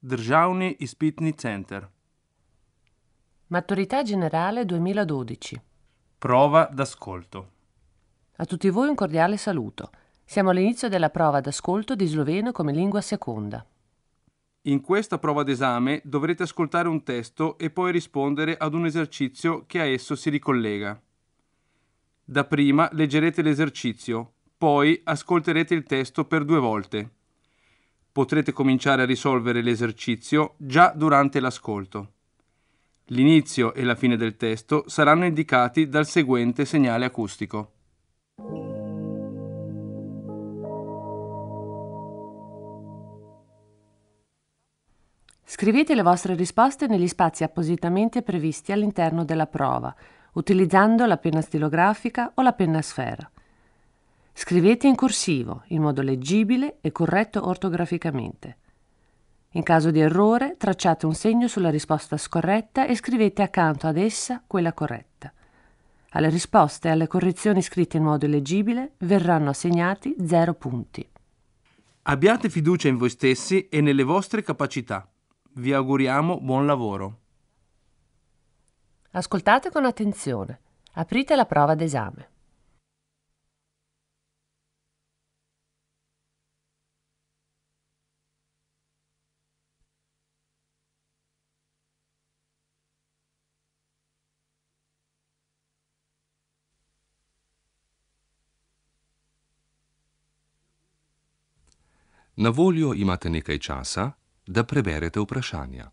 Državni ispitni center. Maturità generale 2012. Prova d'ascolto. A tutti voi un cordiale saluto. Siamo all'inizio della prova d'ascolto di sloveno come lingua seconda. In questa prova d'esame dovrete ascoltare un testo e poi rispondere ad un esercizio che a esso si ricollega. Dapprima leggerete l'esercizio, poi ascolterete il testo per 2 volte. Potrete cominciare a risolvere l'esercizio già durante l'ascolto. L'inizio e la fine del testo saranno indicati dal seguente segnale acustico. Scrivete le vostre risposte negli spazi appositamente previsti all'interno della prova, utilizzando la penna stilografica o la penna a sfera. Scrivete in corsivo, in modo leggibile e corretto ortograficamente. In caso di errore, tracciate un segno sulla risposta scorretta e scrivete accanto ad essa quella corretta. Alle risposte e alle correzioni scritte in modo illeggibile verranno assegnati 0 punti. Abbiate fiducia in voi stessi e nelle vostre capacità. Vi auguriamo buon lavoro. Ascoltate con attenzione. Aprite la prova d'esame. Na voljo imate nekaj časa, da preberete vprašanja.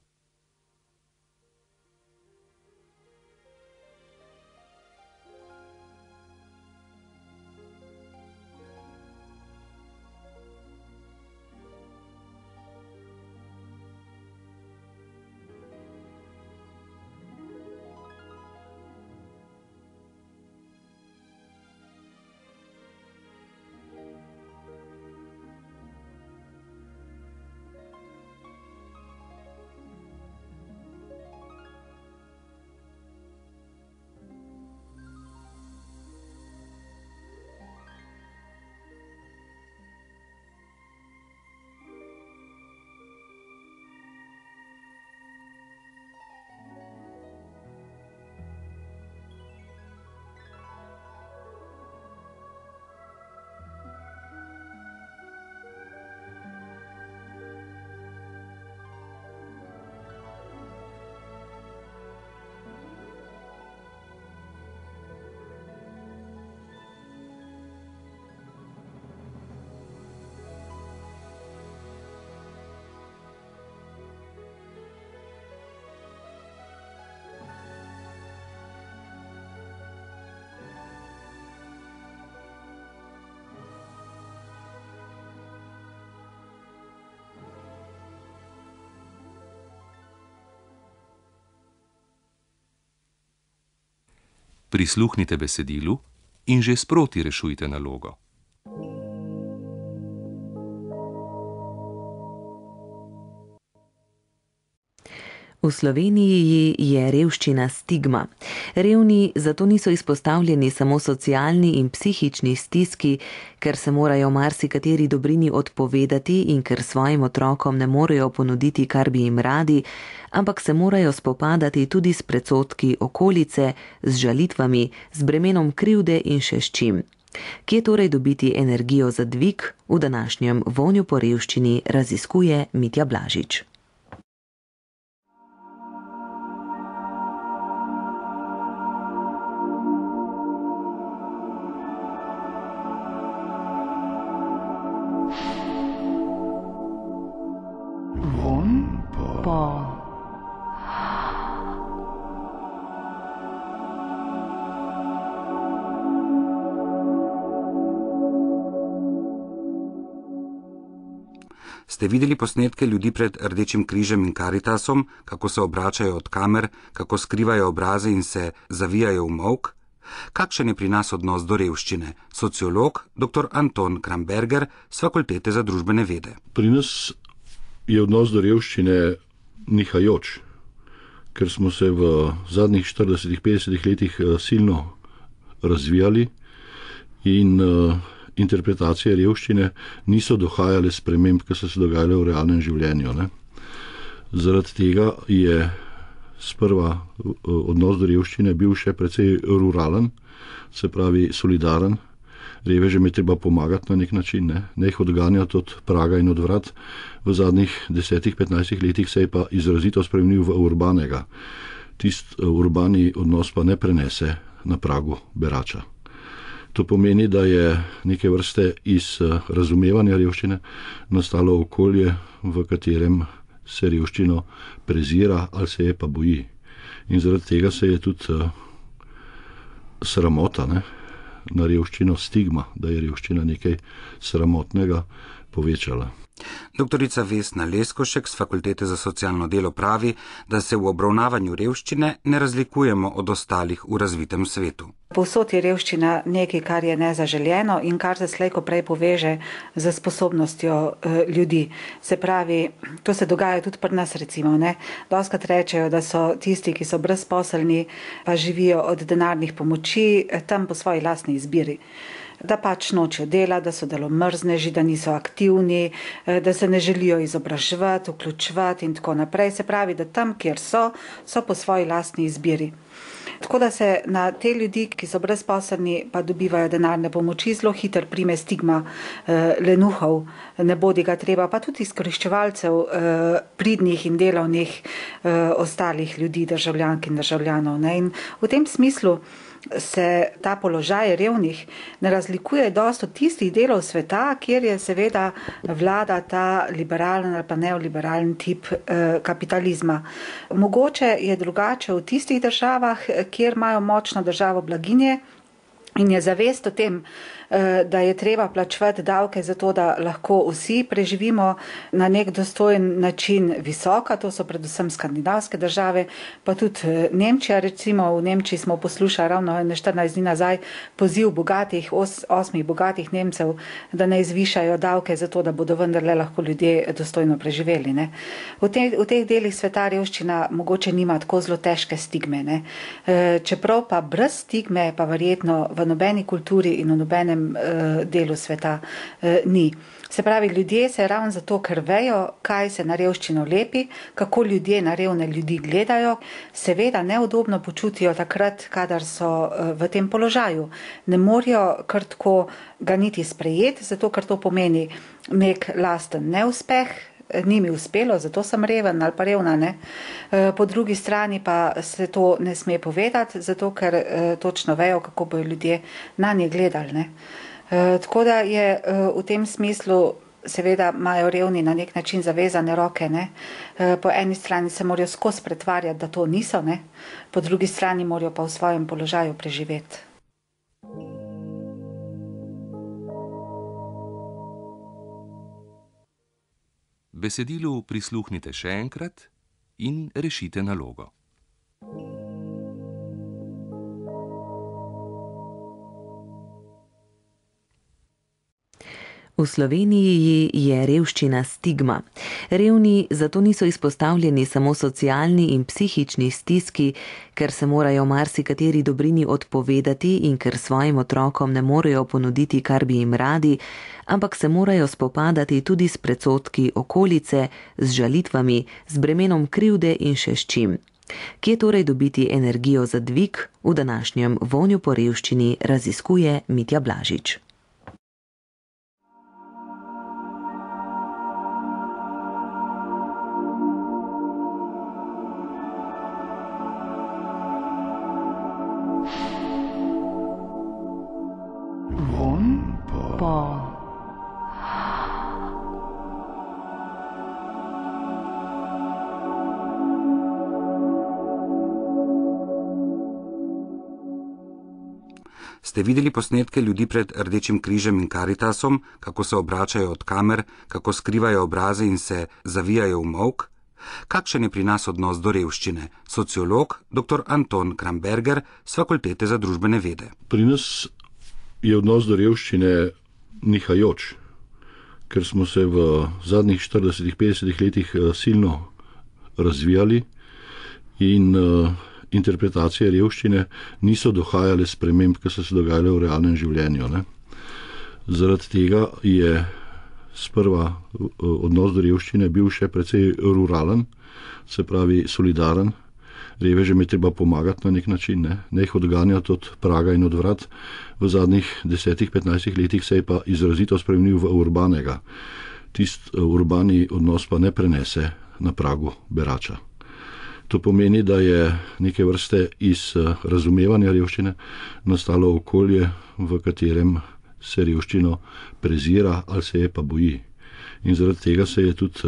Prisluhnite besedilu in že sproti rešujte nalogo. V Sloveniji je revščina stigma. Revni zato niso izpostavljeni samo socialni in psihični stiski, ker se morajo marsikateri dobrini odpovedati in ker svojim otrokom ne morejo ponuditi, kar bi jim radi, ampak se morajo spopadati tudi s predsodki okolice, z žalitvami, z bremenom krivde in še s čim. Kje torej dobiti energijo za dvig, v današnjem Vonju po revščini raziskuje Mitja Blažič. Ste videli posnetke ljudi pred Rdečim križem in Karitasom, kako se obračajo od kamer, kako skrivajo obraze in se zavijajo v molk? Kakšen je pri nas odnos do revščine? Sociolog dr. Anton Kramberger z Fakultete za družbene vede. Pri nas je odnos do revščine nihajoč, ker smo se v zadnjih 40-50 letih silno razvijali in interpretacije revščine niso dohajale sprememb, ki so se dogajale v realnem življenju. Zaradi tega je sprva odnos do revščine bil še precej ruralen, se pravi solidaren. Revežem je treba pomagati na nek način, ne jih odganjati od praga in od vrat. V zadnjih 10-15 letih se je pa izrazito spremenil v urbanega. Tist urbani odnos pa ne prenese na pragu berača. To pomeni, da je neke vrste iz razumevanja revščine nastalo okolje, v katerem se revščino prezira ali se je pa boji. In zaradi tega se je tudi sramota, na revščino, stigma, da je revščina nekaj sramotnega, povečala. Doktorica Vesna Leskošek z Fakultete za socialno delo pravi, da se v obravnavanju revščine ne razlikujemo od ostalih v razvitem svetu. Povsod je revščina nekaj, kar je nezaželjeno in kar se slej ko prej poveže z sposobnostjo ljudi. Se pravi, to se dogaja tudi pri nas recimo, Dostikrat rečejo, da so tisti, ki so brezposelni, pa živijo od denarnih pomoči, tam po svoji lastni izbiri. Da pač nočejo dela, da so delomrzneži, da niso aktivni, da se ne želijo izobraževati, vključevati in tako naprej. Se pravi, da tam, kjer so po svoji lastni izbiri. Tako da se na te ljudi, ki so brezposelni, pa dobivajo denarne pomoči, zelo hitro prime stigma lenuhov, ne bodi ga treba, pa tudi izkoriščevalcev pridnih in delovnih ostalih ljudi, državljank in državljanov. In v tem smislu se ta položaj revnih ne razlikuje dosti od tistih delov sveta, kjer je seveda vlada ta liberalen ali pa neoliberalen tip kapitalizma. Mogoče je drugače v tistih državah, kjer imajo močno državo blaginje in je zavest o tem, da je treba plačevati davke za to, da lahko vsi preživimo na nek dostojen način visoka, to so predvsem skandinavske države, pa tudi Nemčija, recimo v Nemčiji smo poslušali ravno 14 dni nazaj poziv bogatih, 8 bogatih Nemcev, da ne zvišajo davke za to, da bodo vendarle lahko ljudje dostojno preživeli. V teh delih sveta revščina mogoče nima tako zelo težke stigme. Čeprav pa brez stigme pa verjetno v nobeni kulturi in v nobenem delu sveta ni. Se pravi, ljudje se ravno zato, ker vejo, kaj se na revščino lepi, kako ljudje na revne ljudi gledajo, seveda neudobno počutijo takrat, kadar so v tem položaju. Ne morajo kar tako ga niti sprejeti, zato ker to pomeni nek lasten neuspeh, ni mi uspelo, zato sem reven ali pa revna. Po drugi strani pa se to ne sme povedati, zato ker točno vejo, kako bojo ljudje na nje gledali. Tako da je v tem smislu, seveda imajo revni na nek način zavezane roke. Po eni strani se morajo skozi pretvarjati, da to niso, po drugi strani morajo pa v svojem položaju preživeti. Besedilu prisluhnite še enkrat in rešite nalogo. V Sloveniji je revščina stigma. Revni zato niso izpostavljeni samo socialni in psihični stiski, ker se morajo marsikateri dobrini odpovedati in ker svojim otrokom ne morejo ponuditi, kar bi jim radi, ampak se morajo spopadati tudi s predsodki okolice, z žalitvami, z bremenom krivde in še s čim. Kje torej dobiti energijo za dvig, v današnjem Vonju po revščini raziskuje Mitja Blažič. Ste videli posnetke ljudi pred Rdečim križem in Karitasom, kako se obračajo od kamer, kako skrivajo obraze in se zavijajo v molk? Kakšen je pri nas odnos do revščine? Sociolog dr. Anton Kramberger z Fakultete za družbene vede. Pri nas je odnos do revščine nihajoč, ker smo se v zadnjih 40-50 letih silno razvijali in interpretacije revščine niso dohajale sprememb, ki so se dogajale v realnem življenju. Zaradi tega je sprva odnos do revščine bil še precej ruralen, se pravi solidaren. Revežem je treba pomagati na nek način, ne jih odganjati od praga in od vrat. V zadnjih 10-15 letih se je pa izrazito spremenil v urbanega. Urbani odnos pa ne prenese na pragu berača. To pomeni, da je neke vrste iz razumevanja revščine nastalo okolje, v katerem se revščino prezira ali se je pa boji. In zaradi tega se je tudi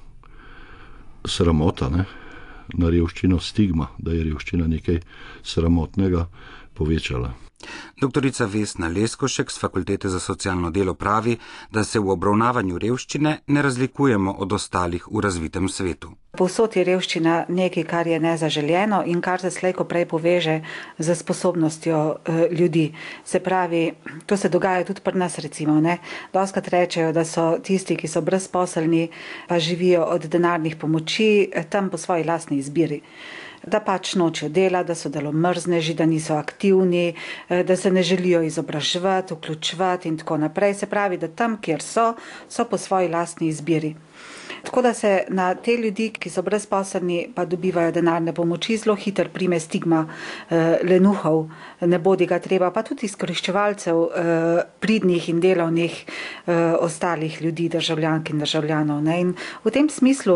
sramota, na revščino, stigma, da je revščina nekaj sramotnega, povečala. Doktorica Vesna Leskošek z Fakultete za socialno delo pravi, da se v obravnavanju revščine ne razlikujemo od ostalih v razvitem svetu. Povsod je revščina nekaj, kar je nezaželjeno in kar se slejko prej poveže z sposobnostjo ljudi. Se pravi, to se dogaja tudi pri nas recimo. Dostikrat rečejo, da so tisti, ki so brezposelni, pa živijo od denarnih pomoči, tam po svoji lastni izbiri. Da pač nočejo delati, da so delomrzneži, da niso aktivni, da se ne želijo izobraževati, vključevati in tako naprej. Se pravi, da tam, kjer so po svoji lastni izbiri. Tako da se na te ljudi, ki so brezposelni, pa dobivajo denarne pomoči, zelo hitro prime stigma lenuhov, ne bodi ga treba, pa tudi izkoriščevalcev pridnih in delovnih ostalih ljudi, državljank in državljanov. In v tem smislu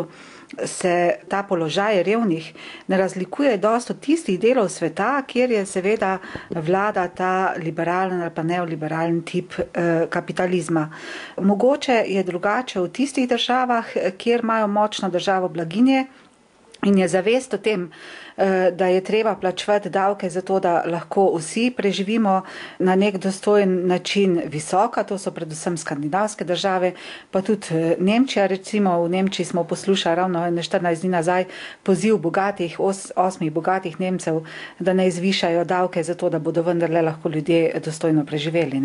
se ta položaj revnih ne razlikuje dosti od tistih delov sveta, kjer je seveda vlada ta liberalen ali pa neoliberalen tip kapitalizma. Mogoče je drugače v tistih državah, kjer imajo močno državo blaginje in je zavest o tem, da je treba plačevati davke za to, da lahko vsi preživimo na nek dostojen način visoka, to so predvsem skandinavske države, pa tudi Nemčija, recimo v Nemčiji smo poslušali ravno 14 dni nazaj poziv bogatih, 8 bogatih Nemcev, da ne zvišajo davke za to, da bodo vendarle lahko ljudje dostojno preživeli.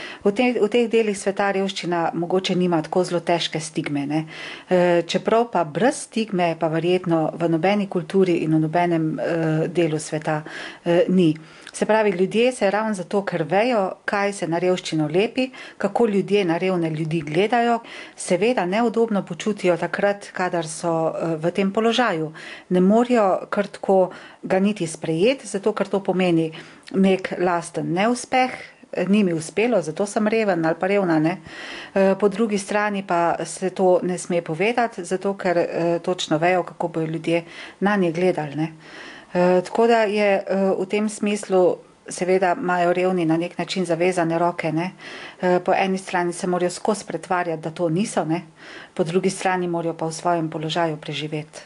V teh delih sveta revščina mogoče nima tako zelo težke stigme. Čeprav pa brez stigme pa verjetno v nobeni kulturi in v nobenem delu sveta ni. Se pravi, ljudje se ravno zato, ker vejo, kaj se na revščino lepi, kako ljudje na revne ljudi gledajo, seveda neudobno počutijo takrat, kadar so v tem položaju. Ne morejo kar tako ga niti sprejeti, zato ker to pomeni nek lasten neuspeh, ni mi uspelo, zato sem reven ali pa revna. Po drugi strani pa se to ne sme povedati, zato ker točno vejo, kako bojo ljudje na nje gledali. Tako da je v tem smislu, seveda imajo revni na nek način zavezane roke. Po eni strani se morajo skozi pretvarjati, da to niso, po drugi strani morajo pa v svojem položaju preživeti.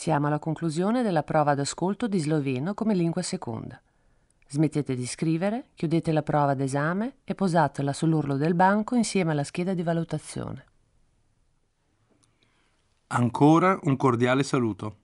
Siamo alla conclusione della prova d'ascolto di sloveno come lingua seconda. Smettete di scrivere, chiudete la prova d'esame e posatela sull'orlo del banco insieme alla scheda di valutazione. Ancora un cordiale saluto.